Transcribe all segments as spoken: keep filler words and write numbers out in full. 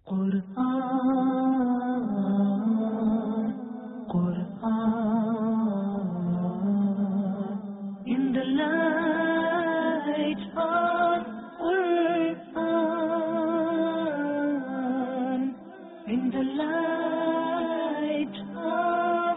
Quran, Quran, in the light of Quran, in the light of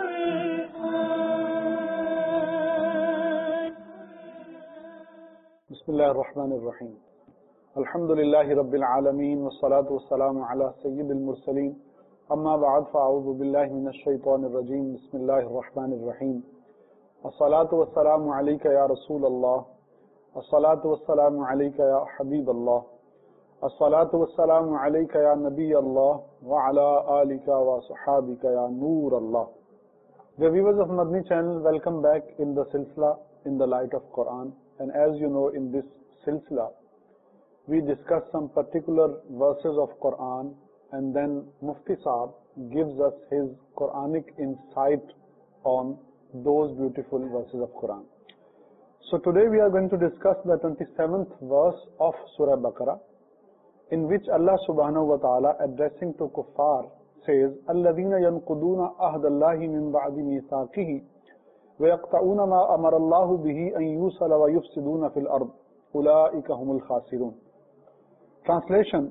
Quran. Bismillah ar-Rahman ar-Rahim. Alhamdulillahi Rabbil Alameen, wassalatu wassalamu ala Sayyidil Mursaleen. Amma ba'd, fa'a'udhu billahi minash shaitanir rajim. Bismillahir Rahmanir Rahim. As-salatu wassalamu alayka ya Rasulallah. As-salatu wassalamu alayka ya Habiballah. As-salatu wassalamu alayka ya Nabiyallah. Wa ala alika wa sahabika ya Noorallah. The viewers of Madni channel, welcome back in the silsila in the light of Quran. And as you know, in this silsila, we discuss some particular verses of Quran, and then Mufti Saab gives us his Quranic insight on those beautiful verses of Quran. So today we are going to discuss the twenty-seventh verse of Surah Baqarah, in which Allah subhanahu wa ta'ala, addressing to kuffar, says, الَّذِينَ يَنْقُضُونَ أَهْدَ اللَّهِ مِنْ بَعْدِ مِيثَاقِهِ وَيَقْطَعُونَ مَا أَمَرَ اللَّهُ بِهِ أَنْ يُوصَلَ وَيُفْسِدُونَ فِي الْأَرْضِ أُولَئِكَ هُمُ الْخَاسِرُونَ. Translation: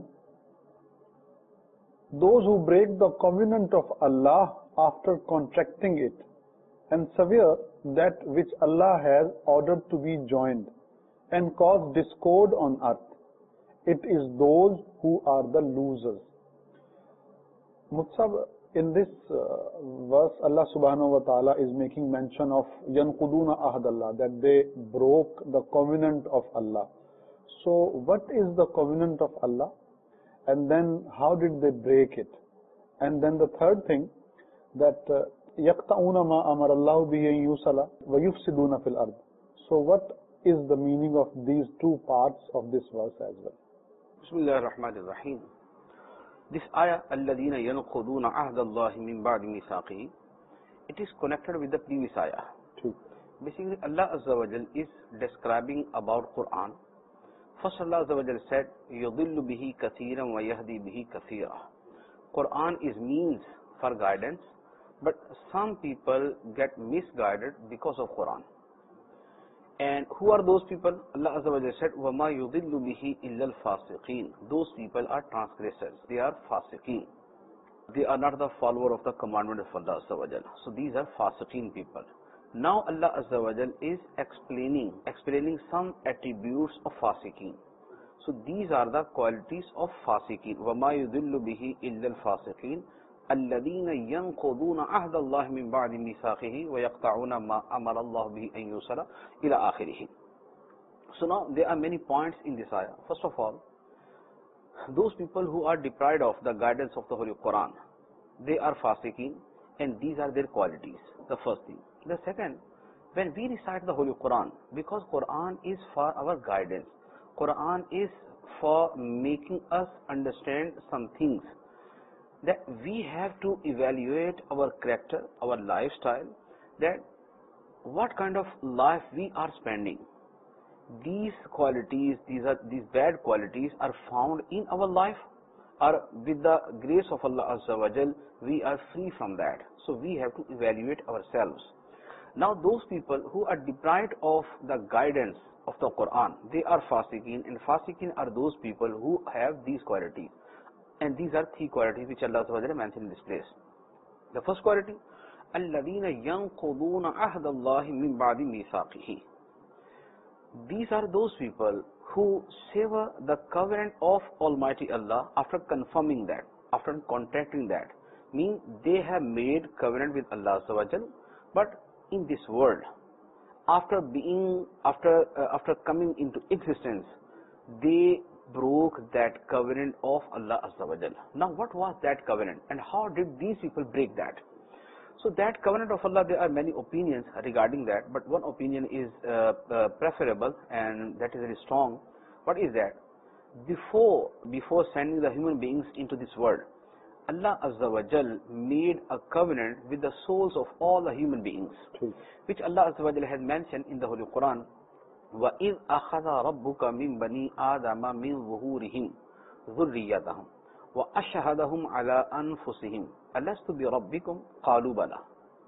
those who break the covenant of Allah after contracting it and sever that which Allah has ordered to be joined and cause discord on earth, it is those who are the losers. Mutsab, in this uh, verse, Allah subhanahu wa ta'ala is making mention of yanquduna ahdallah, that they broke the covenant of Allah. So what is the covenant of Allah, and then how did they break it? And then the third thing, that yaqta'una ma amara Allahu bihi an yusala wa yufsiduna fil ard. So what is the meaning of these two parts of this verse as well? Bismillah ar-Rahman ar-Rahim. This ayah, alladhina yanquduna ahda Allahi min ba'di mithaqihi, it is connected with the previous ayah. True. Basically, Allah Azza wa Jal is describing about Quran. First, Allah Azza wa Jal said, يُضِلُّ بِهِ كَثِيرًا وَيَهْدِي بِهِ كَثِيرًا. Quran is means for guidance, but some people get misguided because of Quran. And who are those people? Allah Azza wa Jal said, وَمَا يُضِلُّ بِهِ إِلَّا الْفَاسِقِينَ. Those people are transgressors. They are fasiqeen. They are not the follower of the commandment of Allah Azza wa Jal. So these are fasiqeen people. Now Allah Azza wa Jal is explaining, explaining some attributes of fasiqeen. So these are the qualities of fasiqeen. وَمَا يُضِلُّ بِهِ إِلَّا الْفَاسِقِينَ الَّذِينَ يَنْقُضُونَ عَهْدَ اللَّهِ مِنْ بَعْدِ مِيثَاقِهِ وَيَقْطَعُونَ مَا أَمَرَ اللَّهُ بِهِ أَنْ يُوصَلَ إِلَى آخِرِهِ. So now there are many points in this ayah. First of all, those people who are deprived of the guidance of the Holy Quran, they are fasiqeen, and these are their qualities. The first thing. The second, when we recite the Holy Quran, because Quran is for our guidance, Quran is for making us understand some things, that we have to evaluate our character, our lifestyle, that what kind of life we are spending. These qualities, these are these bad qualities are found in our life, or with the grace of Allah Azza wa Jal, we are free from that. So we have to evaluate ourselves. Now those people who are deprived of the guidance of the Quran, they are fasiqeen, and fasiqeen are those people who have these qualities. And these are three qualities which Allah Azza wa Jal mentioned in this place. The first quality, الَّذِينَ يَنْقُضُونَ عَهْدَ اللَّهِ مِنْ بَعْدِ مِيثَاقِهِ. These are those people who sever the covenant of Almighty Allah after confirming that, after contracting that. Means they have made covenant with Allah Azza wa Jal, but in this world, after being, after uh, after coming into existence, they broke that covenant of Allah Azza wa Jal. Now what was that covenant, and how did these people break that? So that covenant of Allah, there are many opinions regarding that, but one opinion is uh, uh, preferable, and that is very strong. What is that? Before, before sending the human beings into this world, Allah Azza wa Jal made a covenant with the souls of all the human beings, True. which Allah Azza wa Jal has mentioned in the Holy Quran. وَإِذْ أَخَذَ رَبُّكَ مِنْ بَنِي آدَمَ مِنْ ظُهُورِهِمْ ذُرِّيَّتَهُمْ وَأَشْهَدَهُمْ عَلَىٰ أَنفُسِهِمْ أَلَسْتُ بِرَبِّكُمْ قَالُوا بَلَىٰ.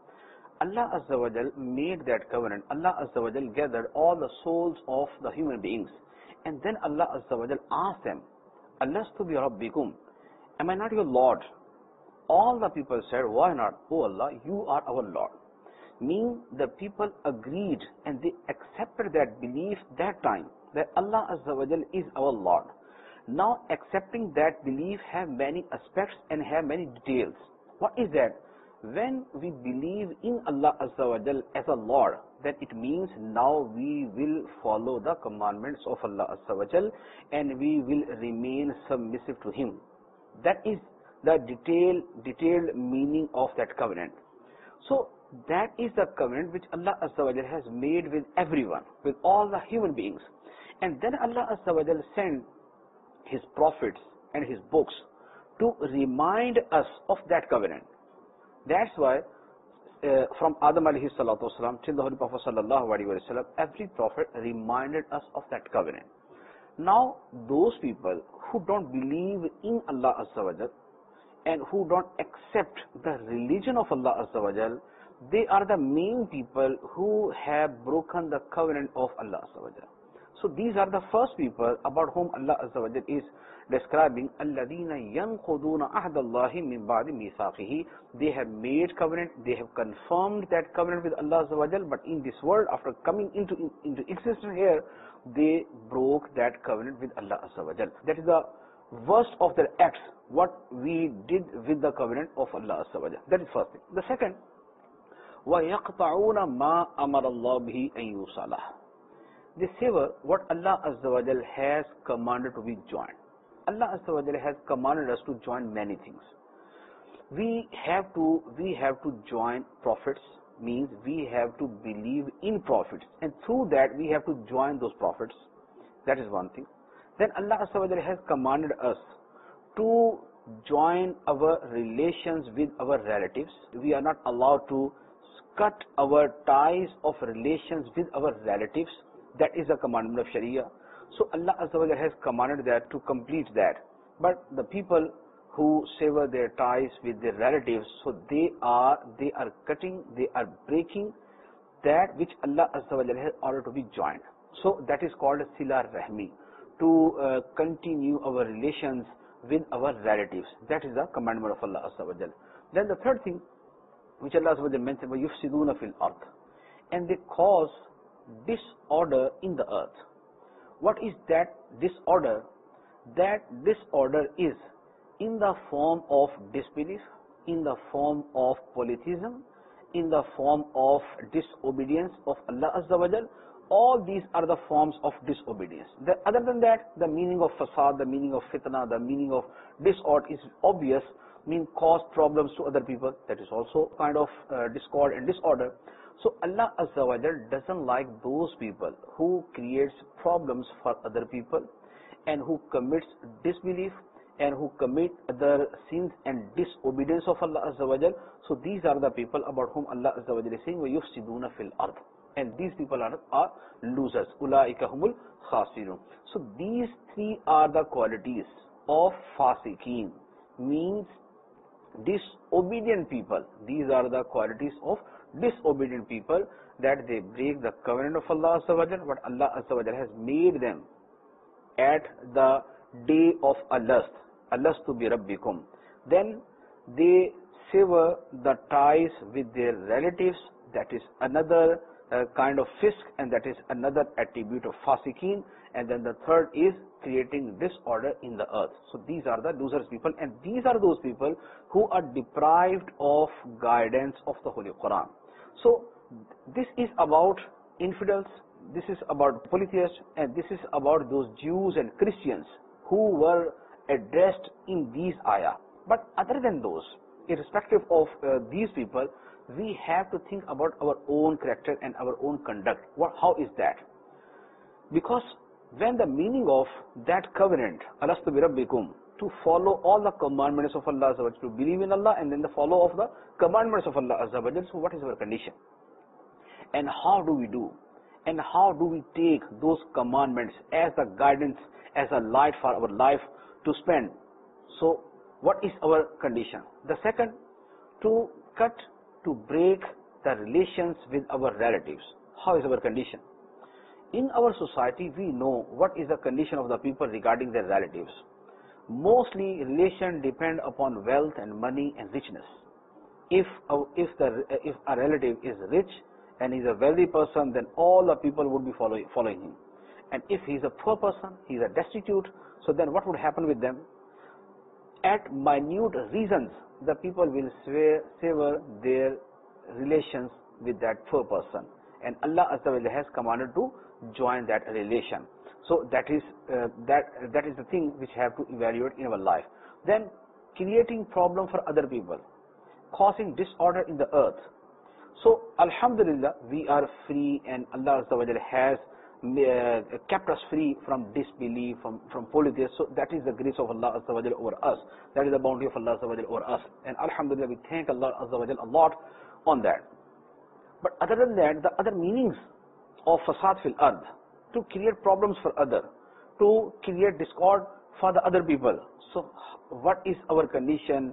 Allah Azza wa Jal made that covenant. Allah Azza wa Jal gathered all the souls of the human beings. And then Allah Azza wa Jal asked them, Alastu bi Rabbikum, am I not your Lord? All the people said, why not? Oh Allah, you are our Lord. Meaning the people agreed and they accepted that belief that time, that Allah Azza wa Jal is our Lord. Now accepting that belief have many aspects and have many details. What is that? When we believe in Allah Azza wa Jal as a Lord, then it means now we will follow the commandments of Allah Azza wa Jal and we will remain submissive to Him. That is the detailed, detailed meaning of that covenant. So that is the covenant which Allah Azza wa Jal has made with everyone, with all the human beings. And then Allah Azza wa Jal sent His prophets and His books to remind us of that covenant. That's why uh, from Adam alayhi salatu wasalam till the Holy Prophet sallallahu alayhi wa sallam, every prophet reminded us of that covenant. Now those people who don't believe in Allah Azza wa Jal and who don't accept the religion of Allah Azza wa Jal, they are the main people who have broken the covenant of Allah Azza wa Jal. So these are the first people about whom Allah Azza wa Jal is describing الَّذِينَ يَنْقُضُونَ عَهْدَ اللَّهِ مِنْ بَعْدِ مِيثَاقِهِ. They have made covenant, they have confirmed that covenant with Allah Azza wa Jal, but in this world, after coming into, into existence here, they broke that covenant with Allah Azza wa Jal. That is the worst of their acts, what we did with the covenant of Allah Azza wa Jal. That is first thing. The second, وَيَقْطَعُونَ مَا أَمَرَ اللَّهُ بِهِ أَن يُوصَلَهُ. They sever what Allah Azza wa Jal has commanded to be joined. Allah Azza wa Jal has commanded us to join many things. We have to, we have to join prophets, means we have to believe in prophets, and through that we have to join those prophets. That is one thing. Then Allah Azza wa Jal has commanded us to join our relations with our relatives. We are not allowed to cut our ties of relations with our relatives. That is a commandment of Sharia. So Allah Azza wa Jal has commanded that to complete that. But the people who sever their ties with their relatives, so they are they are cutting, they are breaking that which Allah Azza wa Jal has ordered to be joined. So that is called Sila Rahmi, to uh, continue our relations with our relatives. That is the commandment of Allah Azza wa Jal. Then the third thing which Allah Azza wa Jal mentioned, وَيُفْسِدُونَ فِي الْأَرْضِ, and they cause disorder in the earth. What is that disorder? That disorder is in the form of disbelief, in the form of polytheism, in the form of disobedience of Allah Azza wa Jal. All these are the forms of disobedience. The, other than that, the meaning of fasad, the meaning of fitna, the meaning of disorder is obvious, mean cause problems to other people. That is also kind of uh, discord and disorder. So Allah Azza wa Jal doesn't like those people who creates problems for other people and who commits disbelief and who commit other sins and disobedience of Allah Azza wa Jal. So these are the people about whom Allah Azza wa Jal is saying, وَيُفْسِدُونَ فِي الْأَرْضِ. And these people are, are losers. أُولَٰئِكَ هُمُ الْخَاسِرُونَ. So these three are the qualities of fasiqeen, means disobedient people. These are the qualities of disobedient people, that they break the covenant of Allah Azza wa Jal, but Allah Azza wa Jal has made them at the day of alast, alastu bi rabbikum. Then they sever the ties with their relatives. That is another uh, kind of fisk, and that is another attribute of fasiqeen. And then the third is creating disorder in the earth. So these are the losers people, and these are those people who are deprived of guidance of the Holy Quran. So this is about infidels, this is about polytheists, and this is about those Jews and Christians who were addressed in these ayah. But other than those, irrespective of uh, these people, we have to think about our own character and our own conduct. What, how is that? Because when the meaning of that covenant, alastu bi rabbikum, to follow all the commandments of Allah Azza wa Jal, to believe in Allah and then the follow of the commandments of Allah Azza wa Jal, so what is our condition? And how do we do? And how do we take those commandments as a guidance, as a light for our life to spend? So what is our condition? The second, to cut, to break the relations with our relatives. How is our condition? In our society, we know what is the condition of the people regarding their relatives. Mostly, relations depend upon wealth and money and richness. If a, if the if a relative is rich and is a wealthy person, then all the people would be following following him. And if he is a poor person, he is a destitute, so then what would happen with them? At minute reasons, the people will swear, sever their relations with that poor person. And Allah Azza wa Jalla has commanded to join that relation. So that is uh, that that is the thing which have to evaluate in our life. Then creating problem for other people, causing disorder in the earth. So Alhamdulillah, we are free, and Allah Azza wa Jalla has uh, kept us free from disbelief, from from polytheists. So that is the grace of Allah Azza wa Jalla over us. That is the bounty of Allah Azza wa Jalla over us. And Alhamdulillah, we thank Allah Azza wa Jalla a lot on that. But other than that, the other meanings of fasad fil ard, to create problems for other, to create discord for the other people. So what is our condition?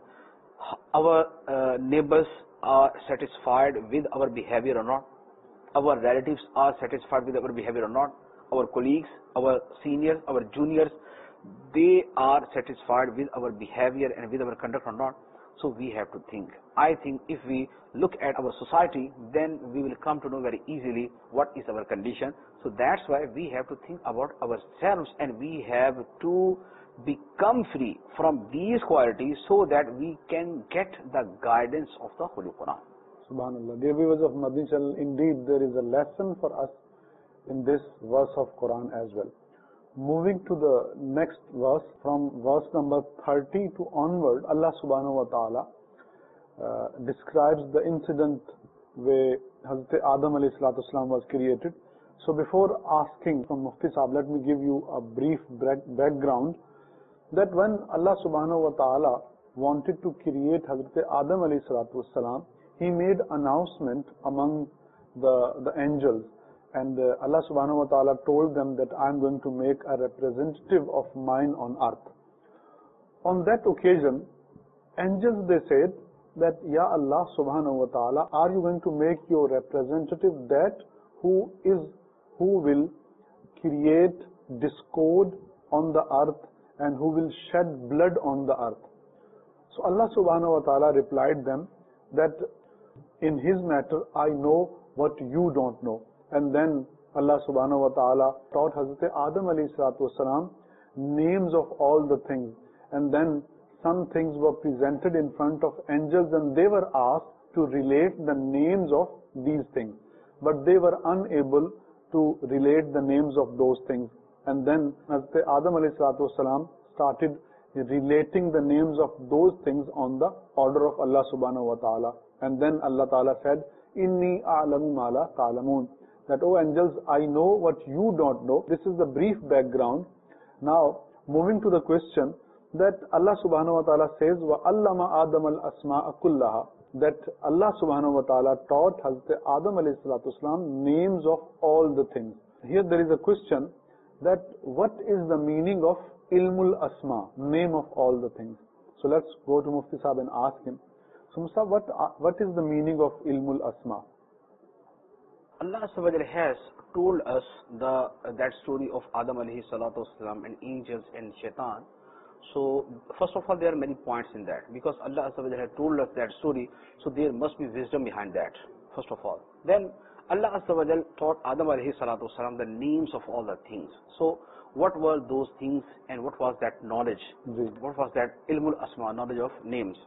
Our uh, neighbors are satisfied with our behavior or not? Our relatives are satisfied with our behavior or not? Our colleagues, our seniors, our juniors, they are satisfied with our behavior and with our conduct or not? So we have to think. I think if we look at our society, then we will come to know very easily what is our condition. So that's why we have to think about ourselves, and we have to become free from these qualities so that we can get the guidance of the Holy Quran. Subhanallah. Dear viewers of Madani Channel, indeed there is a lesson for us in this verse of Quran as well. Moving to the next verse, from verse number thirty to onward, Allah subhanahu wa ta'ala uh, describes the incident where Hazrat Adam alayhi salatu wasalam was created. So before asking from Mufti Sahab, let me give you a brief background that when Allah subhanahu wa ta'ala wanted to create Hazrat Adam alayhi salatu wasalam, he made announcement among the, the angels. And uh, Allah subhanahu wa ta'ala told them that I am going to make a representative of mine on earth. On that occasion, angels, they said that, Ya Allah subhanahu wa ta'ala, are you going to make your representative that who is, who will create discord on the earth and who will shed blood on the earth? So Allah subhanahu wa ta'ala replied them that in his matter, I know what you don't know. And then Allah subhanahu wa ta'ala taught Hazrat Adam alayhi salatu wasalam names of all the things. And then some things were presented in front of angels, and they were asked to relate the names of these things. But they were unable to relate the names of those things. And then Hazrat Adam alayhi salatu wasalam started relating the names of those things on the order of Allah subhanahu wa ta'ala. And then Allah ta'ala said, Inni a'lamu ma la ta'lamun. That, oh angels, I know what you don't know. This is the brief background. Now, moving to the question, that Allah subhanahu wa ta'ala says, وَأَلَّمَ آدَمَ الْأَسْمَاءَ كُلَّهَا, that Allah subhanahu wa ta'ala taught Hazrat Adam alayhi salatu wasalam names of all the things. Here there is a question that what is the meaning of ilmul asma, name of all the things? So let's go to Mufti Sahab and ask him. So Mufti Sahab, what, what is the meaning of ilmul asma? Allah Subhanahu wa Taala has told us the that story of Adam alayhi salatu wasalam and angels and shaitan. So first of all, there are many points in that, because Allah Subhanahu wa Taala has told us that story, so there must be wisdom behind that, first of all. Then Allah Subhanahu wa Taala taught Adam alayhi salatu wasalam the names of all the things. So what were those things, and what was that knowledge? Mm-hmm. What was that ilmul asma, knowledge of names?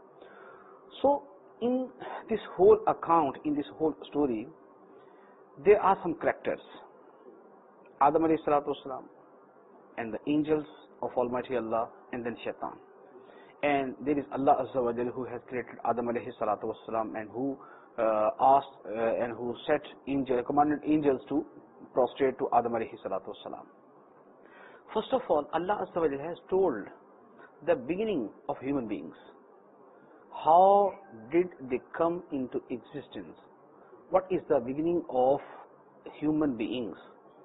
So in this whole account, in this whole story, there are some characters. Adam alayhi salatu wasalam, and the angels of Almighty Allah, and then Shaitan. And there is Allah Azza wa Jalla who has created Adam alayhi salatu wasalam, and who uh, asked uh, and who set angel, commanded angels to prostrate to Adam alayhi salatu wasalam. First of all, Allah Azza wa Jalla has told the beginning of human beings. How did they come into existence? What is the beginning of human beings?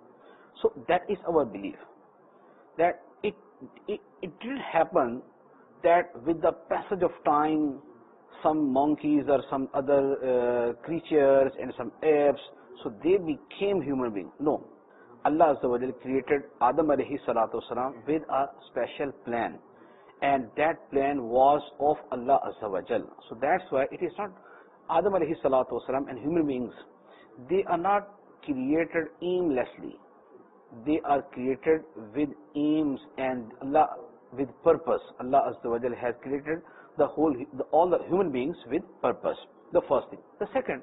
So that is our belief, that it it, it didn't happen that with the passage of time, some monkeys or some other uh, creatures and some apes, so they became human beings. No. Allah Azza wa Jal created Adam alayhi salatu wasalam with a special plan. And that plan was of Allah Azza wa Jal. So that's why it is not Adam alayhi salatu wasalam and human beings. They are not created aimlessly. They are created with aims and Allah with purpose. Allah Azza wa Jal has created the whole, the, all the human beings with purpose. The first thing. The second,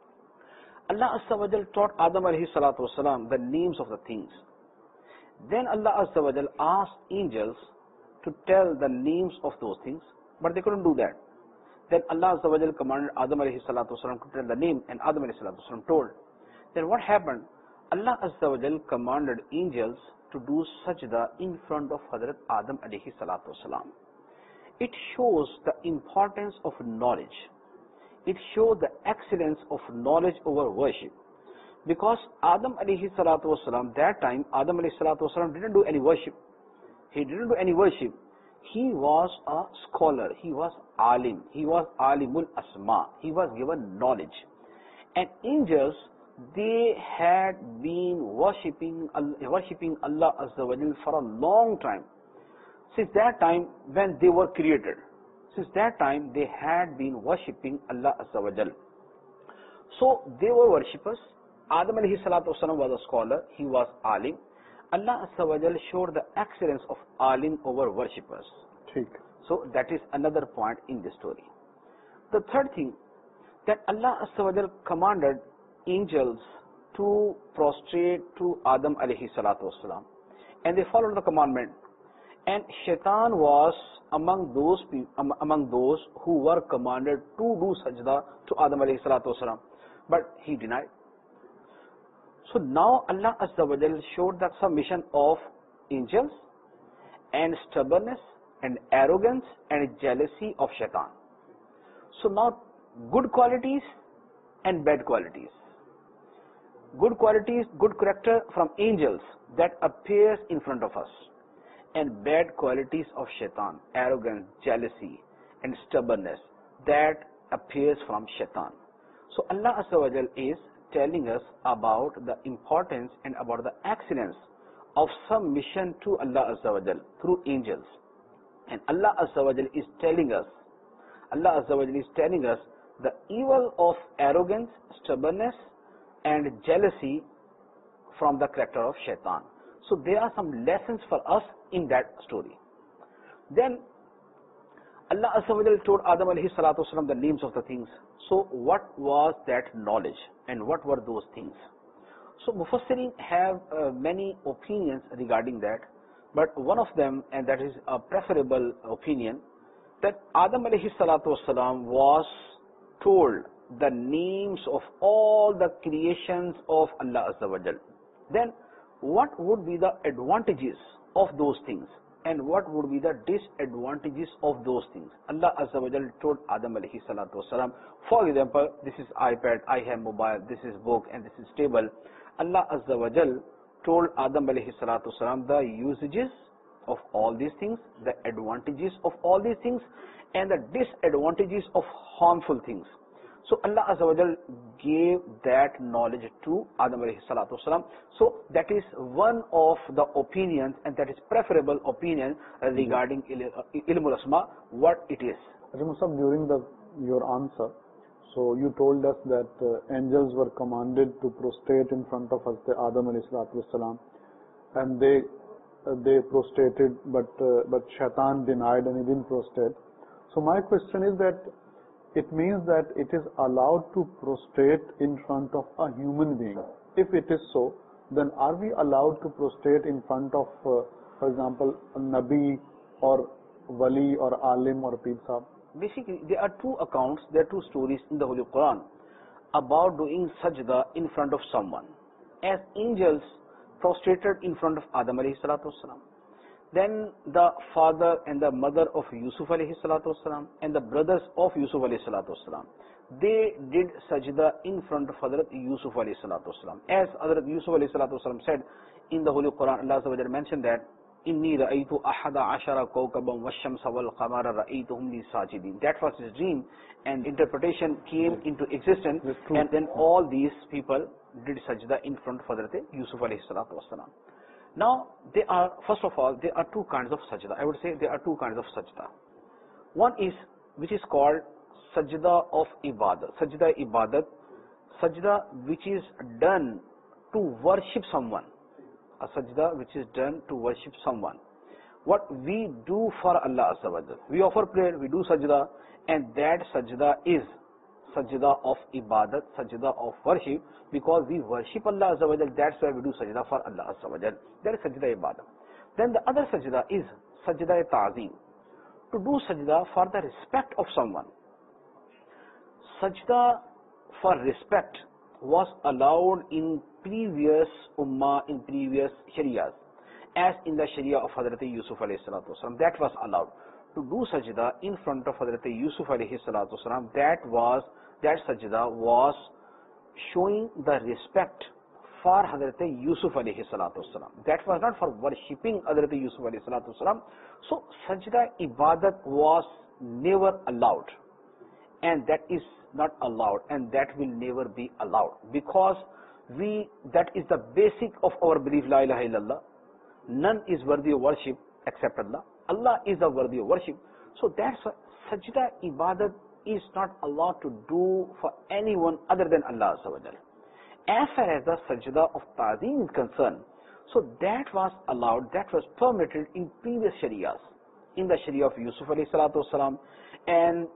Allah Azza wa Jal taught Adam alayhi salatu wasalam the names of the things. Then Allah Azza wa Jal asked angels to tell the names of those things, but they couldn't do that. Then Allah Azza wa Jal commanded Adam alayhi salatu wasalam to tell the name, and Adam alayhi salatu wasalam told. Then what happened? Allah Azza wa Jal commanded angels to do sajda in front of Hazrat Adam alayhi salatu wasalam. It shows the importance of knowledge. It shows the excellence of knowledge over worship. Because Adam alayhi salatu wasalam, that time Adam alayhi salatu wasalam didn't do any worship. He didn't do any worship. He was a scholar. He was alim. He was alimul asma. He was given knowledge. And angels, they had been worshipping, worshipping Allah Azza wa Jal for a long time. Since that time when they were created. Since that time they had been worshipping Allah Azza wa Jal. So they were worshippers. Adam alayhi salatu wasalam was a scholar. He was alim. Allah Azza wa Jal showed the excellence of alim over worshippers. ठीक. So that is another point in the story. The third thing, that Allah Azza wa Jal commanded angels to prostrate to Adam alayhi salatu wasalam. And they followed the commandment. And Shaitan was among those among those who were commanded to do sajda to Adam alayhi salatu wasalam. But he denied. So now Allah Azza wa Jal showed the submission of angels and stubbornness and arrogance and jealousy of Shaitan. So now good qualities and bad qualities. Good qualities, good character from angels that appears in front of us. And bad qualities of Shaitan, arrogance, jealousy and stubbornness that appears from Shaitan. So Allah Azza wa Jal is telling us about the importance and about the excellence of submission to Allah Azza wa Jal through angels. And Allah Azza wa Jal is telling us, Allah Azza wa Jal is telling us the evil of arrogance, stubbornness and jealousy from the character of Shaitan. So there are some lessons for us in that story. Then Allah Azza wa Jal told Adam alayhi salatu wasalam the names of the things. So what was that knowledge and what were those things? So Mufassirin have uh, many opinions regarding that, but one of them, and that is a preferable opinion, that Adam alayhi salatu wasalam was told the names of all the creations of Allah Azza wa Jal. Then what would be the advantages of those things and what would be the disadvantages of those things? Allah Azza wa Jal told Adam alayhi salatu wasalam, for example, this is iPad, I have mobile, this is book and this is table. Allah Azza wa Jal told Adam alayhi salatu wasalam the usages of all these things, the advantages of all these things and the disadvantages of harmful things. So Allah Azza wa Jal gave that knowledge to Adam alayhi salatu wasalam. So that is one of the opinions and that is preferable opinion regarding ilmul asma, what it is. Musab, during the your answer, so you told us that uh, angels were commanded to prostrate in front of us, the Adam alayhi salatu wasalam, and they uh, they prostrated, but uh, but Shaitan denied and he didn't prostrate. So my question is that it means that it is allowed to prostrate in front of a human being. If it is so, then are we allowed to prostrate in front of, uh, for example, a Nabi or Wali or Alim or Pir Sahib? Basically, there are two accounts, there are two stories in the Holy Quran about doing sajda in front of someone. As angels prostrated in front of Adam alayhi salatu wasalam. Then the father and the mother of Yusuf alayhi salatu wasalam and the brothers of Yusuf alayhi salatu wasalam, they did sajda in front of Hazrat Yusuf alayhi salatu wasalam. As Hazrat Yusuf alayhi salatu wasalam said in the Holy Quran, Allah Azza wa Jalla mentioned that Inni ra'aytu ahada ashara kawkaban wash-shamsa wal-qamara ra'aytuhum li sajidin. That was his dream, and interpretation came into existence, and then all these people did sajda in front of Hazrat Yusuf alayhi salatu wasalam. Now, there are, first of all, there are two kinds of sajda. I would say there are two kinds of sajda. One is, which is called sajda of ibadat. Sajda ibadat, sajda which is done to worship someone. A sajda which is done to worship someone. What we do for Allah Azza wa Jal. We offer prayer, we do sajda, and that sajda is sajda of ibadat, sajda of worship, because we worship Allah Azza wa Jal. That's why we do sajda for Allah Azza wa Jal. That is sajda ibadat. Then the other sajda is sajda ta'zim. To do sajda for the respect of someone. Sajda for respect was allowed in previous ummah, in previous sharias, as in the sharia of Hazrat Yusuf alayhi salatu wasalam. That was allowed. To do sajda in front of Hazrat Yusuf alayhi salatu wasalam, that was, that sajda was showing the respect for Hazrat Yusuf alayhi salatu wasalam. That was not for worshipping Hazrat Yusuf alayhi salatu wasalam. So sajda ibadat was never allowed, and that is not allowed, and that will never be allowed, because we, that is the basic of our belief, la ilaha illallah. None is worthy of worship except Allah. Allah is the worthy of worship. So that's why sajda ibadat is not allowed to do for anyone other than Allah Azza wa Jal. As far as the sajda of ta'zim is concerned, so that was allowed, that was permitted in previous sharias, in the sharia of Yusuf alayhi salatu wasalam, and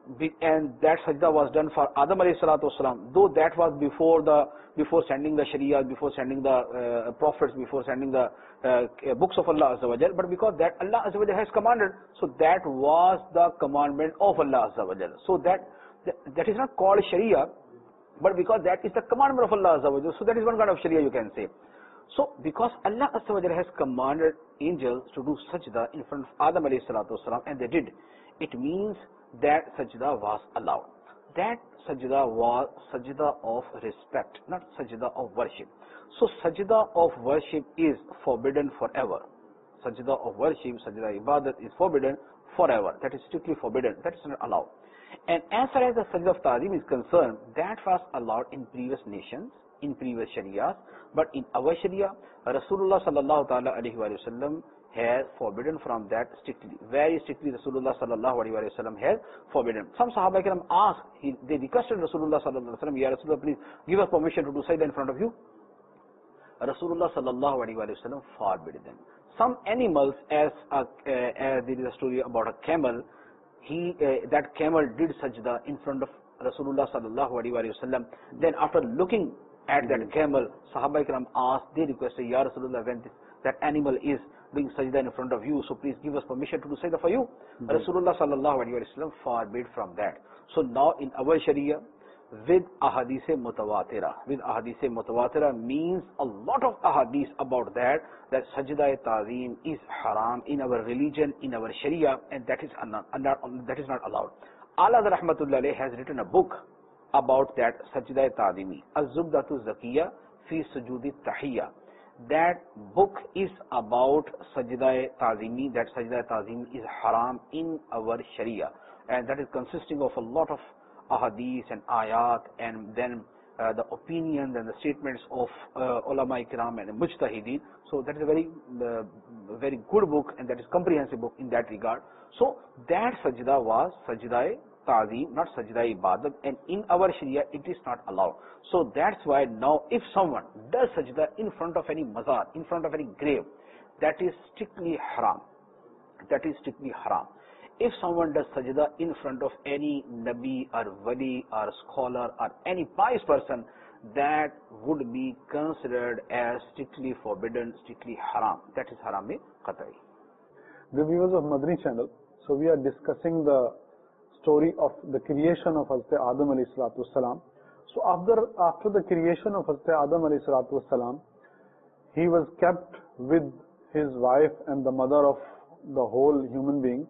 and that sajda was done for Adam alayhi salatu wasalam, though that was before the before sending the sharia, before sending the uh, prophets, before sending the uh, books of Allah Azza wa Jal, but because that Allah Azza wa Jal has commanded, so that was the commandment of Allah Azza wa Jal. So that, that that is not called sharia, but because that is the commandment of Allah Azza wa Jal, so that is one kind of sharia you can say. So because Allah Azza wa Jal has commanded angels to do sajda in front of Adam alayhi salatu wasalam, and they did, it means that sajda was allowed. That sajda was sajda of respect, not sajda of worship. So sajda of worship is forbidden forever. Sajda of worship, sajda ibadat is forbidden forever. That is strictly forbidden. That is not allowed. And as far as the sajda of ta'zim is concerned, that was allowed in previous nations, in previous sharias, but in our sharia, Rasulullah sallallahu ta'ala alayhi wa sallam has forbidden from that strictly. Very strictly Rasulullah sallallahu alayhi wa sallam has forbidden. Some Sahaba Ikram asked, he, they requested Rasulullah sallallahu alayhi wa sallam, Ya Rasulullah, please give us permission to do sajda in front of you. Rasulullah sallallahu alayhi wa sallam forbid them. Some animals, as, a, uh, as there is a story about a camel, he uh, that camel did sajda in front of Rasulullah sallallahu alayhi wa sallam. Then after looking at that camel, Sahaba Ikram asked, they requested, Ya Rasulullah, when this, that animal is doing sajda in front of you, so please give us permission to do sajda for you. Mm-hmm. Rasulullah sallallahu alayhi wa sallam forbid from that. So now in our sharia, with ahadith mutawatira, with ahadith mutawatira means a lot of ahadith about that, that sajda ta'zim is haram in our religion, in our sharia, and that is not, that is not allowed. Al-Azhar rahmatullah alayhi has written a book about that sajda ta'zimi, Az-Zubdatu Zakiyya fi Sujudi Tahiyya. That book is about sajda ta'zimi, that sajda ta'zim is haram in our sharia, and that is consisting of a lot of ahadith and ayat, and then uh, the opinions and the statements of uh, ulama ikram and mujtahideen. So that is a very uh, very good book, and that is comprehensive book in that regard. So that sajda was sajda ta'zim, not sajda ibadat, and in our sharia it is not allowed. So that's why now if someone does sajda in front of any mazar, in front of any grave, that is strictly haram. That is strictly haram. If someone does sajda in front of any nabi or wali or scholar or any pious person, that would be considered as strictly forbidden, strictly haram. That is haram-e qat'i. The viewers of Madani channel, so we are discussing the story of the creation of Hazrat Adam alayhi salatu wasalam. So after, after the creation of Hazrat Adam alayhi salatu wasalam, he was kept with his wife and the mother of the whole human being,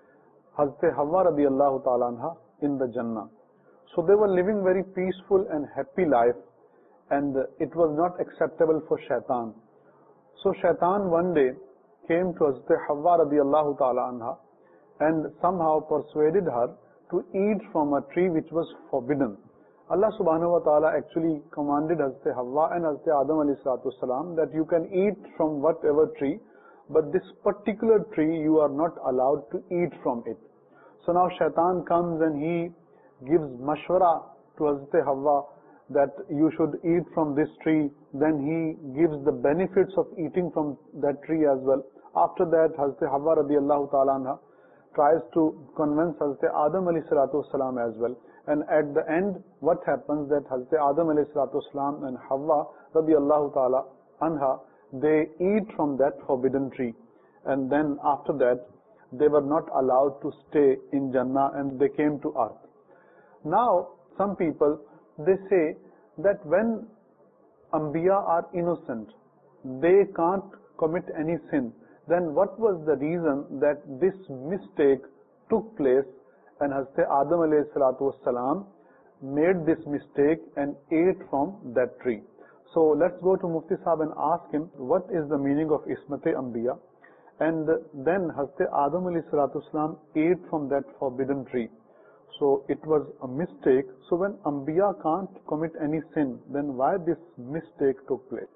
Hazrat Hawa radiyallahu ta'ala anha, in the Jannah. So they were living very peaceful and happy life, and it was not acceptable for Shaitan. So Shaitan one day came to Hazrat Hawwa radiallahu ta'ala anha and somehow persuaded her to eat from a tree which was forbidden. Allah subhanahu wa ta'ala actually commanded Hazrat Hawwa and Hazrat Adam alayhi salatu wasalam that you can eat from whatever tree, but this particular tree you are not allowed to eat from it. So now Shaitan comes and he gives mashwara to Hazrat Hawwa that you should eat from this tree. Then he gives the benefits of eating from that tree as well. After that, Hazrat Hawwa radiallahu ta'ala anha tries to convince Hazrat Adam alayhi salatu wasalam as well. And at the end, what happens that Hazrat Adam alayhi salatu wasalam and Hawwa radiallahu ta'ala anha, they eat from that forbidden tree. And then after that, they were not allowed to stay in Jannah and they came to earth. Now, some people, they say that when Anbiya are innocent, they can't commit any sin. Then what was the reason that this mistake took place and Hazrat Adam alayhi salatu wasalam made this mistake and ate from that tree? So let's go to Mufti Sahib and ask him what is the meaning of Ismate Anbiya. And then Hazrat Adam alayhi salatu wasalam ate from that forbidden tree. So it was a mistake. So when Anbiya can't commit any sin, then why this mistake took place?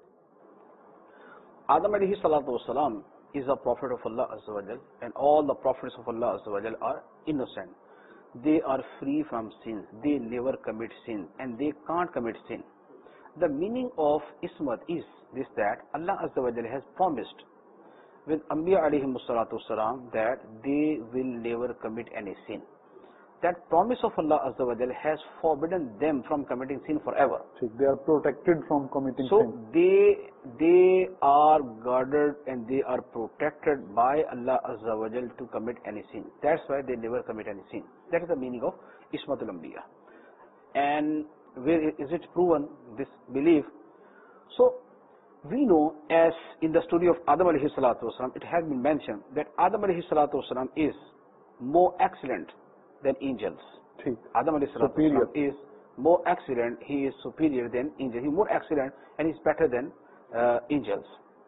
Adam alayhi salatu wasalam is a prophet of Allah Azza wa Jal, and all the prophets of Allah Azza wa Jal are innocent. They are free from sin. They never commit sin and they can't commit sin. The meaning of Ismat is this, that Allah Azza wa Jal has promised with Anbiya alayhi salatu wasalam that they will never commit any sin. That promise of Allah Azza wa Jal has forbidden them from committing sin forever. They are protected from committing so sin. So they, they are guarded and they are protected by Allah Azza wa Jal to commit any sin. That's why they never commit any sin. That is the meaning of Ismatul Anbiya. And where is it proven, this belief? So we know, as in the story of Adam alayhi salatu wasalam, it has been mentioned that Adam alayhi salatu wasalam is more excellent than angels. ठीक. Adam alayhi salatu wasalam is more excellent, he is superior than angels. He is more excellent and he is better than uh, angels.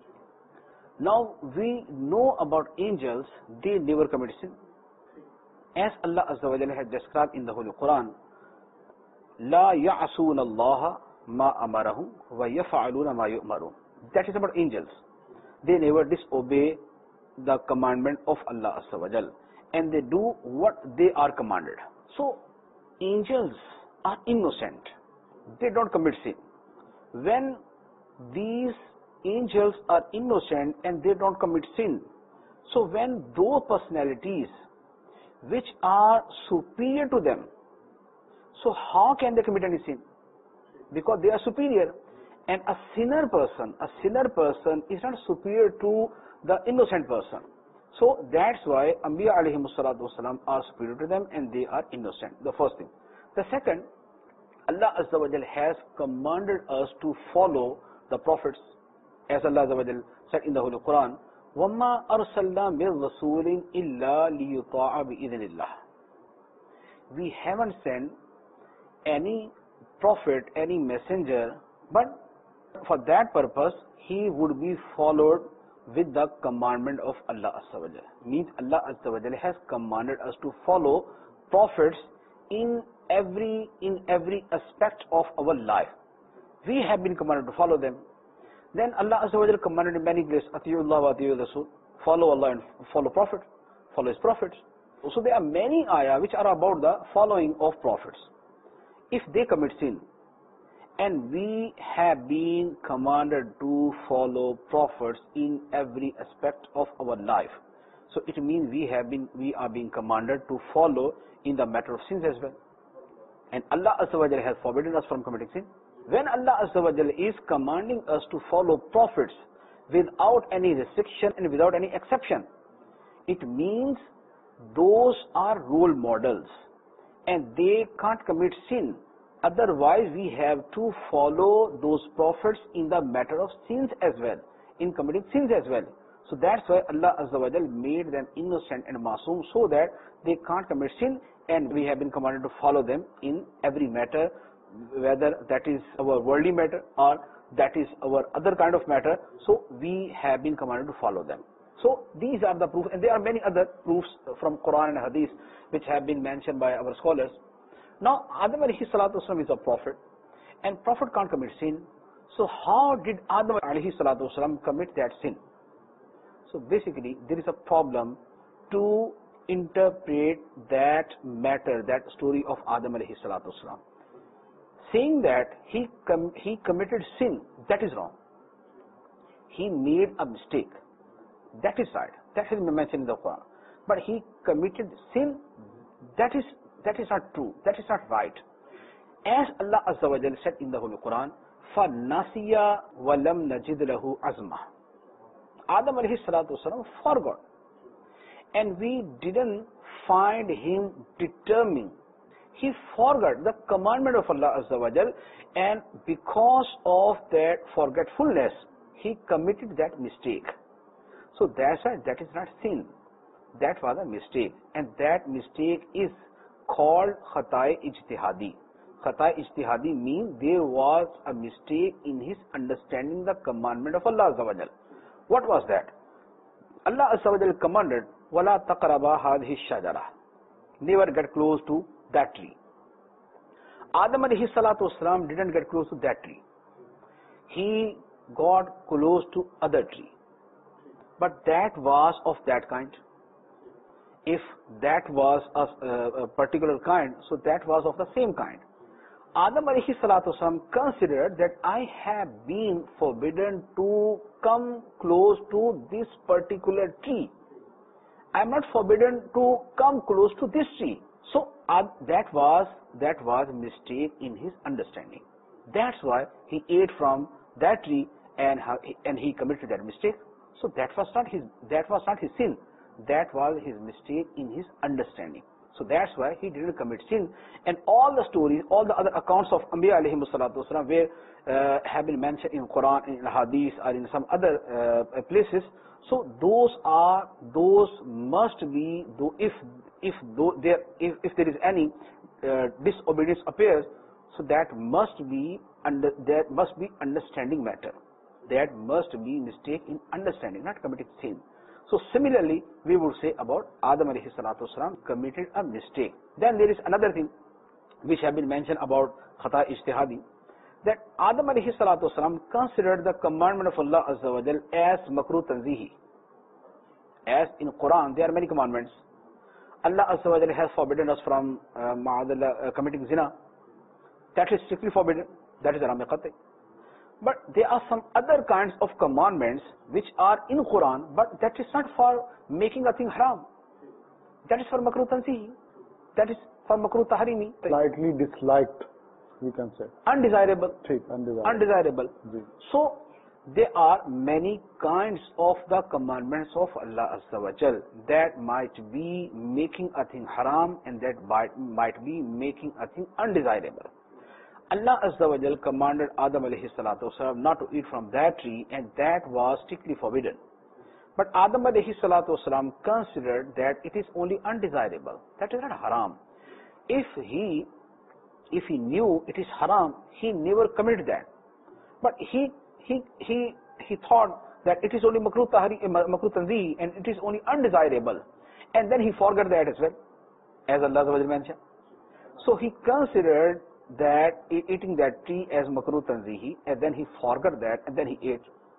Now we know about angels, they never commit sin. As Allah Azza wa Jalla has described in the Holy Quran, لا يعصون الله ما أمرهم ويفعلون ما يؤمرون. That is about angels. They never disobey the commandment of Allah Azza wa Jalla, and they do what they are commanded. So angels are innocent. They don't commit sin. When these angels are innocent and they don't commit sin, so when those personalities which are superior to them, so how can they commit any sin? Because they are superior. And a sinner person, a sinner person is not superior to the innocent person. So that's why Anbiya alayhi salatu wasalam are superior to them and they are innocent. The first thing. The second, Allah Azza wa Jal has commanded us to follow the prophets. As Allah Azza wa Jal said in the Holy Quran, وَمَا أَرْسَلْنَا مِنْ رَسُولٍ إِلَّا لِيُطَاعَ بِإِذْنِ اللَّهِ. We haven't sent any prophet, any messenger, but for that purpose, he would be followed with the commandment of Allah Azza wa Jalla. Means Allah Azza wa Jalla has commanded us to follow prophets in every in every aspect of our life. We have been commanded to follow them. Then Allah Azza wa Jalla commanded in many places, Atiyullah wa Atiyul Rasul, follow Allah and follow Prophet, follow His prophets. So there are many ayah which are about the following of prophets. If they commit sin, and we have been commanded to follow prophets in every aspect of our life, so it means we have been we are being commanded to follow in the matter of sins as well. And Allah Azza wa Jalla has forbidden us from committing sin. When Allah Azza wa Jalla is commanding us to follow prophets without any restriction and without any exception, it means those are role models and they can't commit sin. Otherwise, we have to follow those prophets in the matter of sins as well, in committing sins as well. So that's why Allah Azza wa Jal made them innocent and masoom, so that they can't commit sin, and we have been commanded to follow them in every matter, whether that is our worldly matter or that is our other kind of matter. So we have been commanded to follow them. So these are the proofs, and there are many other proofs from Quran and Hadith which have been mentioned by our scholars. Now, Adam alayhi salatu wasalam is a prophet, and prophet can't commit sin. So how did Adam alayhi salatu wasalam commit that sin? So basically, there is a problem to interpret that matter, that story of Adam alayhi salatu wasalam. Saying that he com he committed sin, that is wrong. He made a mistake. That is right. That has been mentioned in the Quran. But he committed sin, that is that is not true. That is not right. As Allah Azza wa Jalla said in the Holy Quran, فَنَسِيَ وَلَمْ نَجِدْ لَهُ عَزْمًا. Adam alayhi salatu wasalam forgot. And we didn't find him determined. He forgot the commandment of Allah Azza wa Jal, and because of that forgetfulness, he committed that mistake. So that's why that is not sin. That was a mistake. And that mistake is called Khata'i Ijtihadi. Khata'i Ijtihadi means there was a mistake in his understanding the commandment of Allah Azza wa Jal. What was that? Allah Azza wa Jal commanded, وَلَا تَقْرَبَا هَذِهِ الشَّجَرَةِ. Never get close to that tree. Adam alayhi salatu wasalam didn't get close to that tree. He got close to other tree. But that was of that kind. If that was a, a, a particular kind, so that was of the same kind. Adam alayhi salatu wasalam considered that I have been forbidden to come close to this particular tree. I am not forbidden to come close to this tree. So uh, that was that was a mistake in his understanding. That's why he ate from that tree and and he committed that mistake. So that was not his that was not his sin. That was his mistake in his understanding. So that's why he didn't commit sin. And all the stories, all the other accounts of Anbiya alayhi salatu wasalam, where uh, have been mentioned in Quran, in Hadith, or in some other uh, places. So those are those must be though if if though there if, if there is any uh, disobedience appears, so that must be under that must be understanding matter. That must be mistake in understanding, not committing sin. So similarly, we would say about Adam alayhi salatu wasalam committed a mistake. Then there is another thing which have been mentioned about Khata Ijtihadi, that Adam alayhi salatu wasalam considered the commandment of Allah Azza wa Jal as makruh tanzihi. As in Quran, there are many commandments. Allah Azza wa Jal has forbidden us from uh, uh, committing zina. That is strictly forbidden. That is haram qat'i. But there are some other kinds of commandments which are in Quran, but that is not for making a thing haram. That is for makruh tanzihi. That is for makruh tahrimi. Slightly disliked, we can say. Undesirable. Undesirable. Undesirable. Ji. So there are many kinds of the commandments of Allah Azza wa Jal that might be making a thing haram and that might, might be making a thing undesirable. Allah Azza wa Jal commanded Adam alayhi salatu wasalam not to eat from that tree, and that was strictly forbidden. But Adam alayhi salatu wasalam considered that it is only undesirable. That is not haram. If he, if he knew it is haram, he never committed that. But he, he, he, he thought that it is only makruh tahri, makruh tanzih, and it is only undesirable. And then he forgot that as well, as Allah Azza wa Jal mentioned. So he considered that eating that tree as makruh tanzihi, and then he forgot that, and then he ate.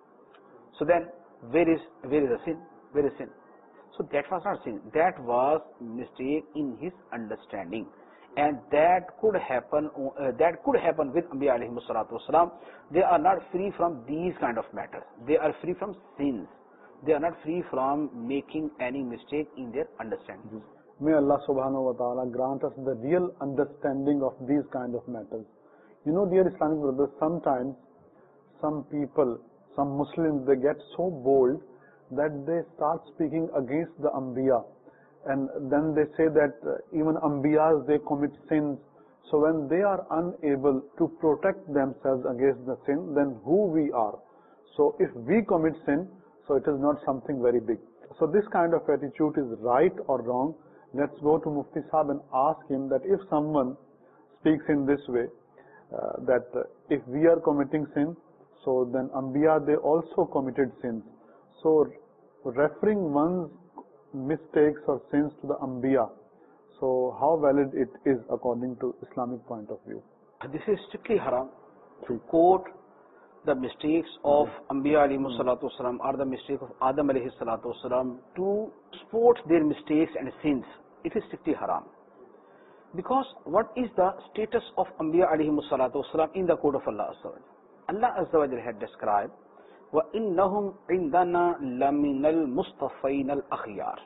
So then, where is where is the sin? Where is sin? So that was not sin. That was mistake in his understanding, and that could happen. Uh, that could happen with Anbiya alayhi salatu wasalam. They are not free from these kind of matters. They are free from sins. They are not free from making any mistake in their understanding. May Allah subhanahu wa ta'ala grant us the real understanding of these kind of matters. You know, dear Islamic brothers, sometimes some people, some Muslims, they get so bold that they start speaking against the Anbiya. And then they say that uh, even Anbiyas, they commit sins. So when they are unable to protect themselves against the sin, then who we are? So if we commit sin, so it is not something very big. So this kind of attitude is right or wrong. Let's go to Mufti Sahib and ask him that if someone speaks in this way, uh, that uh, if we are committing sin, so then Anbiya, they also committed sins. So referring one's mistakes or sins to the Anbiya, so how valid it is according to Islamic point of view? This is strictly haram to Please. quote the mistakes of Anbiya alayhi salatu wasalam or the mistake of Adam alayhi salatu wasalam to support their mistakes and sins. It is strictly haram. Because what is the status of Anbiya alayhi salatu wasalam in the code of Allah Azza wa Jal? Allah Azza wa Jal had described, وَإِنَّهُمْ عِنْدَنَا لَمِنَ الْمُصْطَفَيْنَ الْأَخْيَارِ.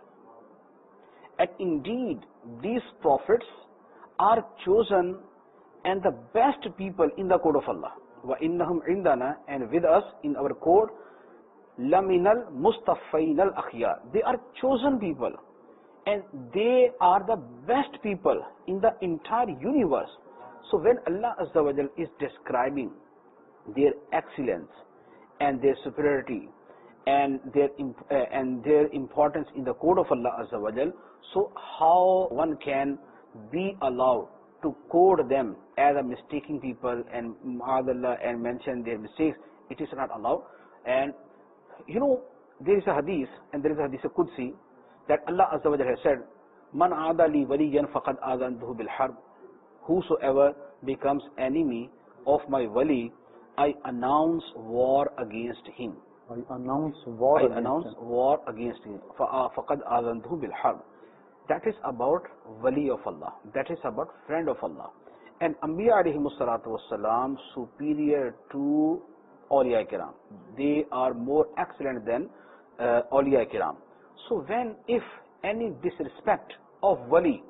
And indeed, these prophets are chosen and the best people in the code of Allah. وَإِنَّهُمْ عِنْدَنَا, and with us in our code, لَمِنَ الْمُصْطَفَيْنَ الْأَخْيَارِ. They are chosen people and they are the best people in the entire universe. So when Allah Azza wa Jal is describing their excellence and their superiority and their imp- uh, and their importance in the code of Allah Azza wa Jal, so how one can be allowed to code them as a mistaking people and ma'adallah and mention their mistakes? It is not allowed. And you know, there is a hadith and there is a hadith Qudsi that Allah Azza wa Jal has said, Man aada li waliyan faqad aadhantuhu bil harb. Whosoever becomes enemy of my wali, I announce war against him. I announce war I against announce him. war against him. فَقَدْ آذَنْتُهُ بِالْحَرْبِ. That is about wali of Allah. That is about friend of Allah. And Anbiya alayhi salatu wassalam superior to Awliya Kiram. They are more excellent than uh, Awliya Kiram. So when, if any disrespect of wali,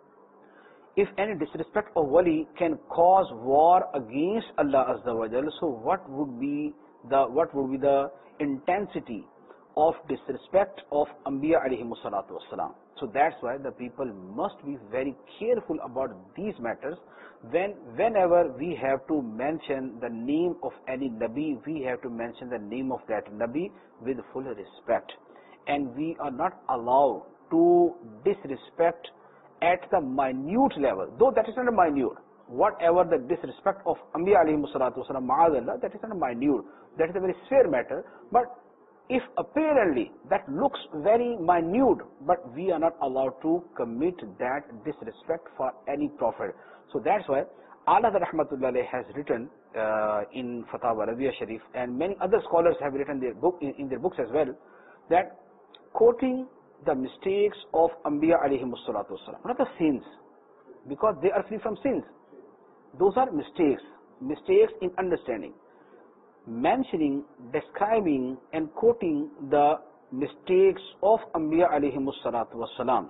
if any disrespect of wali can cause war against Allah Azza wa Jal, so what would be the what would be the intensity of disrespect of Anbiya alayhi salatu wassalam? So that's why the people must be very careful about these matters. When whenever we have to mention the name of any Nabi, we have to mention the name of that Nabi with full respect, and we are not allowed to disrespect at the minute level, though that is not a minute. Whatever the disrespect of Anbiya alayhi salatu wasalam, ma'adallah, that is not a minute. That is a very severe matter. But if apparently that looks very minute, but we are not allowed to commit that disrespect for any prophet. So that's why Allah Rahmatullah has written uh, in Fatawa Rabi'a Sharif, and many other scholars have written their book in, in their books as well, that quoting the mistakes of Anbiya alayhi salatu wasalam, not the sins, because they are free from sins. Those are mistakes, mistakes in understanding. Mentioning, describing and quoting the mistakes of Anbiya alayhi salatu wasalam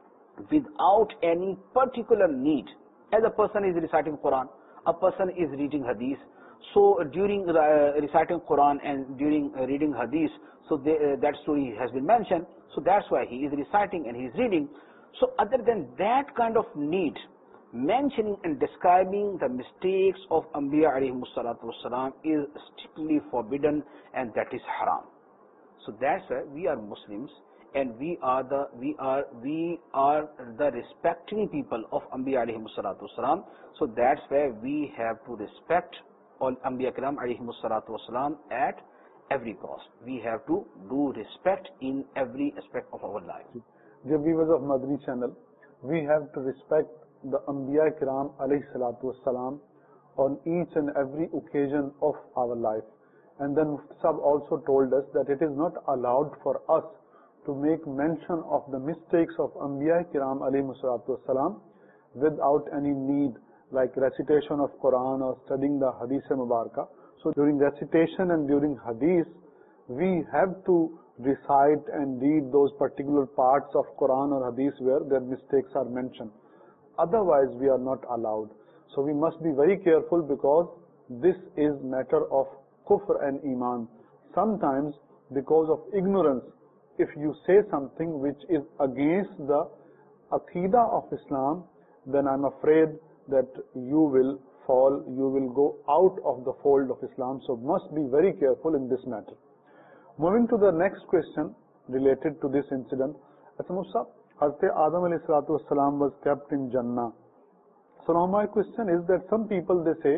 without any particular need. As a person is reciting Quran, a person is reading Hadith, so during uh, reciting Quran and during uh, reading Hadith, so they, uh, that story has been mentioned, so that's why he is reciting and he is reading. So other than that kind of need, mentioning and describing the mistakes of Anbiya alayhi salatu wasalam is strictly forbidden, and that is haram. So that's why we are Muslims, and we are the we are we are the respecting people of Anbiya alayhi salatu wasalam. So that's why we have to respect all Anbiya Kiram alayhi salatu wasalam at every cost. We have to do respect in every aspect of our life. Dear viewers of Madani channel, we have to respect the Anbiya Kiram alayhi salatu wasalam on each and every occasion of our life. And then Mufti Sahib also told us that it is not allowed for us to make mention of the mistakes of Anbiya Kiram alayhi salatu wasalam without any need, like recitation of Quran or studying the Hadith Mubarakah. So during recitation and during Hadith, we have to recite and read those particular parts of Quran or Hadith where their mistakes are mentioned. Otherwise, we are not allowed. So we must be very careful, because this is matter of kufr and iman. Sometimes, because of ignorance, if you say something which is against the Aqidah of Islam, then I'm afraid that you will fall, you will go out of the fold of Islam. So must be very careful in this matter. Moving to the next question related to this incident. Hazrat Adam alayhi salatu wasalam was kept in Jannah. So now my question is that some people, they say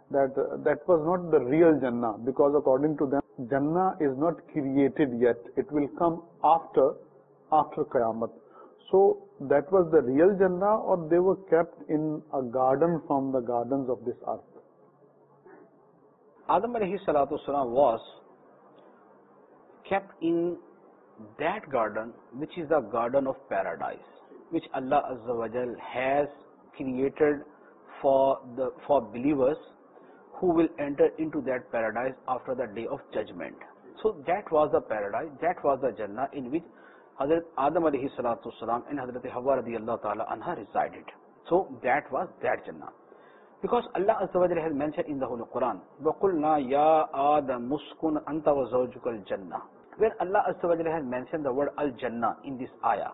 that uh, that was not the real Jannah, because according to them, Jannah is not created yet. It will come after, after Qiyamah. So that was the real Jannah, or they were kept in a garden from the gardens of this earth? Adam alayhi salatu wasalam was kept in that garden, which is the garden of paradise, which Allah Azza wa Jal has created for the for believers who will enter into that paradise after the day of judgment. So that was the paradise, that was the Jannah in which Hazrat Adam alayhi salatu wasalam and Hazrat Hawa radiyallahu ta'ala anha resided. So that was that Jannah. Because Allah Azza wa Jalla has mentioned in the Holy Quran, وَقُلْنَا يَا آدَمُ اسْكُنْ أَنْتَ وَزَوْجُكَ الْجَنَّةِ. When Allah Azza wa Jalla has mentioned the word Al-Jannah in this ayah,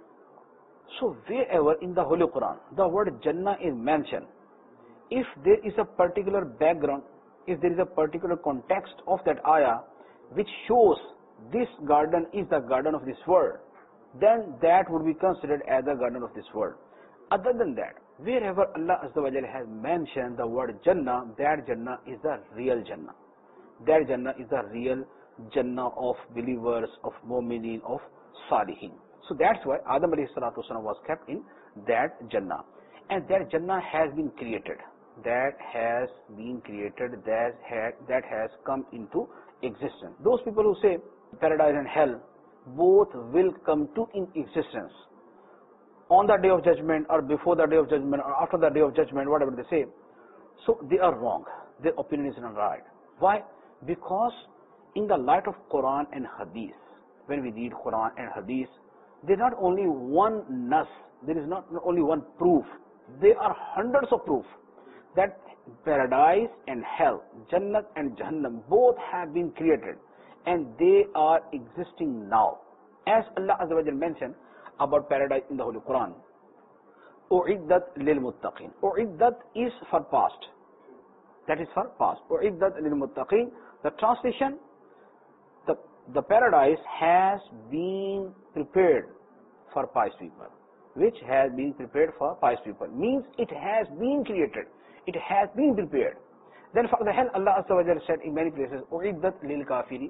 so wherever in the Holy Quran the word Jannah is mentioned, if there is a particular background, if there is a particular context of that ayah which shows this garden is the garden of this world, then that would be considered as the garden of this world. Other than that, wherever Allah Azza wa Jalla has mentioned the word Jannah, that Jannah is the real Jannah. That Jannah is the real Jannah of believers, of mu'minin, of salihin. So that's why Adam alayhi salatu wasalam was kept in that Jannah. And that Jannah has been created. That has been created, that, had, that has come into existence. Those people who say paradise and hell both will come to in existence on the day of judgment, or before the day of judgment, or after the day of judgment, whatever they say, so they are wrong. Their opinion is not right. Why? Because in the light of Quran and Hadith, when we read Quran and Hadith, there is not only one nas, there is not only one proof, there are hundreds of proof that paradise and hell, Jannat and Jahannam, both have been created and they are existing now. As Allah Azza wa Jalla mentioned about paradise in the Holy Quran, U'iddat lil muttaqin. U'iddat is for past. That is for past. U'iddat lil muttaqin. The translation, the, the paradise has been prepared for pious people. Which has been prepared for pious people. Means it has been created. It has been prepared. Then for the hell, Allah Azza wa Jalla said in many places, U'iddat lil kafiri.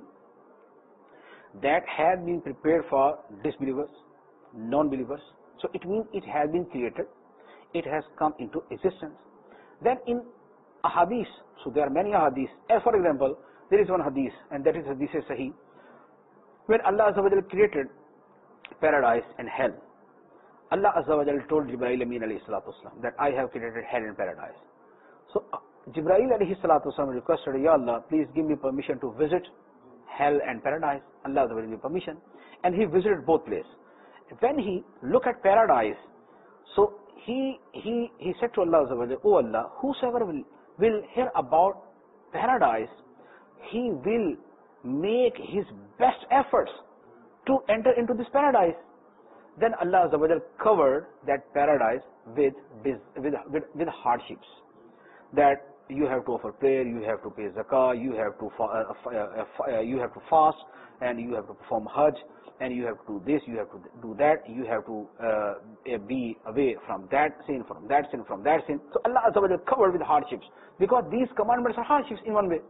That has been prepared for disbelievers, non-believers. So it means it has been created. It has come into existence. Then in a hadith, so there are many hadiths. As for example, there is one hadith, and that is hadith Sahih. When Allah Azza wa Jalla created paradise and hell, Allah Azza wa Jalla told Jibreel Amin alayhi salatu wasalam that I have created hell and paradise. So uh, Jibreel alayhi salatu wasalam requested, Ya Allah, please give me permission to visit hell and paradise. Allah Azza wa Jalla gave permission. And he visited both places. When he looked at paradise, so he he he said to Allah Azza wa Jalla, Oh Allah, whosoever will, will hear about paradise, he will make his best efforts to enter into this paradise. Then Allah Azza wa Jalla covered that paradise with, with, with, with hardships. That you have to offer prayer, you have to pay zakah, you have to uh, uh, uh, you have to fast, and you have to perform hajj, and you have to do this, you have to do that, you have to uh, be away from that sin, from that sin, from that sin. So Allah Azza wa Jalla covered with hardships, because these commandments are hardships in one way.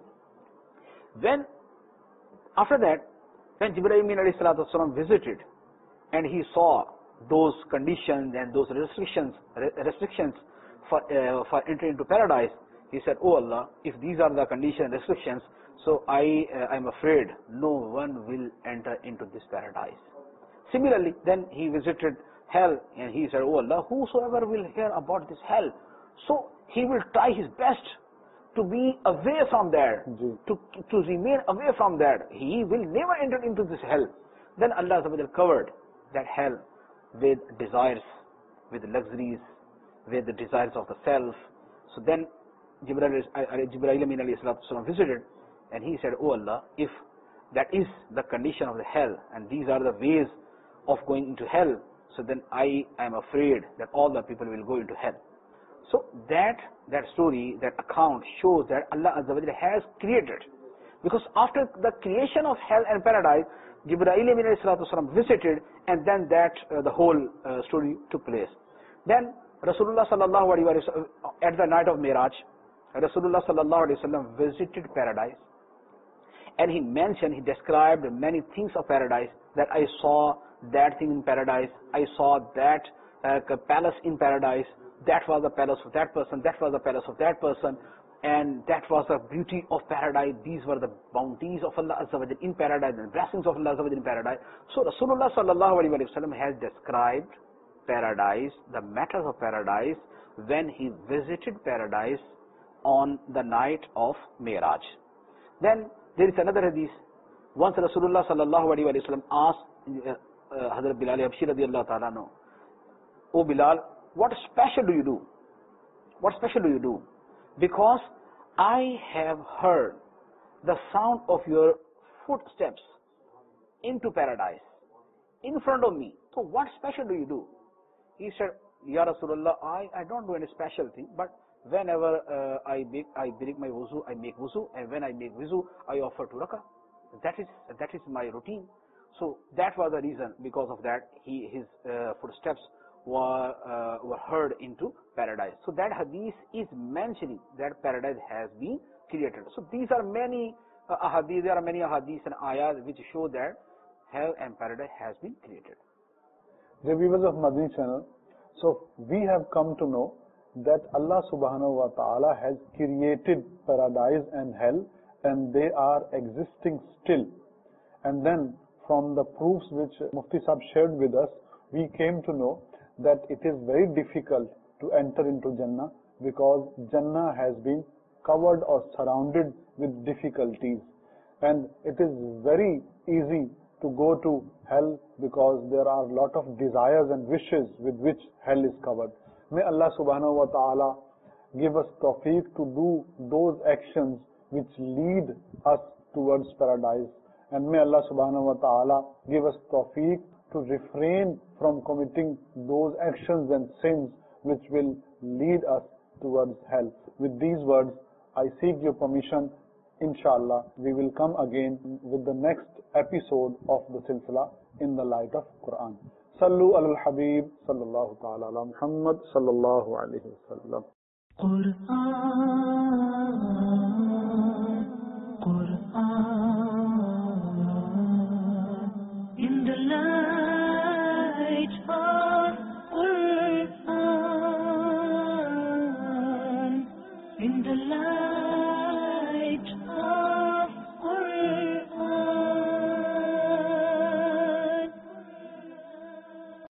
When, after that, when Jibreel alayhi salatu wasalam visited, and he saw those conditions and those restrictions, restrictions for uh, for entering into paradise, he said, Oh Allah, if these are the conditions and restrictions, so I uh, am afraid no one will enter into this paradise. Similarly, then he visited hell, and he said, Oh Allah, whosoever will hear about this hell, so he will try his best to be away from there, to, to remain away from that. He will never enter into this hell. Then Allah covered that hell with desires, with luxuries, with the desires of the self. So then Jibreel Jibreel visited, and he said, Oh Allah, if that is the condition of the hell, and these are the ways of going into hell, so then I am afraid that all the people will go into hell. So that that story, that account shows that Allah Azza wa Jalla has created. Because after the creation of hell and paradise, Jibreel visited, and then that uh, the whole uh, story took place. Then Rasulullah sallallahu alaihi wasallam, at the night of Miraj, Rasulullah sallallahu alaihi wasallam visited paradise, and he mentioned, he described many things of paradise, that I saw that thing in paradise, I saw that uh, palace in paradise, that was the palace of that person, that was the palace of that person, and that was the beauty of paradise. These were the bounties of Allah Azza wa Jalla in paradise, and blessings of Allah Azza wa Jalla in paradise. So Rasulullah sallallahu alaihi wasallam has described paradise, the matters of paradise, when he visited paradise on the night of Mi'raj. Then there is another hadith. Once Rasulullah sallallahu alaihi wasallam asked uh, uh, Hazrat Bilal Habshi radiyallahu ta'ala anhu, "O Bilal, what special do you do? What special do you do? Because I have heard the sound of your footsteps into paradise in front of me. So what special do you do?" He said, "Ya Rasulullah, I, I don't do any special thing, but whenever uh, I make I break my wuzu, I make wuzu, and when I make wuzu, I offer two rakah. That is that is my routine." So that was the reason. Because of that, he his uh, footsteps were uh, were heard into paradise. So that hadith is mentioning that paradise has been created. So these are many uh, ahadith. There are many ahadith and ayahs which show that hell and paradise has been created. The viewers of Madani channel, so we have come to know that Allah subhanahu wa ta'ala has created paradise and hell, and they are existing still. And then from the proofs which Mufti Sahib shared with us, we came to know that it is very difficult to enter into Jannah, because Jannah has been covered or surrounded with difficulties, and it is very easy to go to hell because there are a lot of desires and wishes with which hell is covered. May Allah subhanahu wa ta'ala give us tawfiq to do those actions which lead us towards paradise, and may Allah subhanahu wa ta'ala give us tawfiq to refrain from committing those actions and sins which will lead us towards hell. With these words, I seek your permission. Inshallah, we will come again with the next episode of the Silsila in the light of Quran. Sallu ala al-Habib sallallahu ta'ala ala Muhammad sallallahu alayhi wa sallam. Quran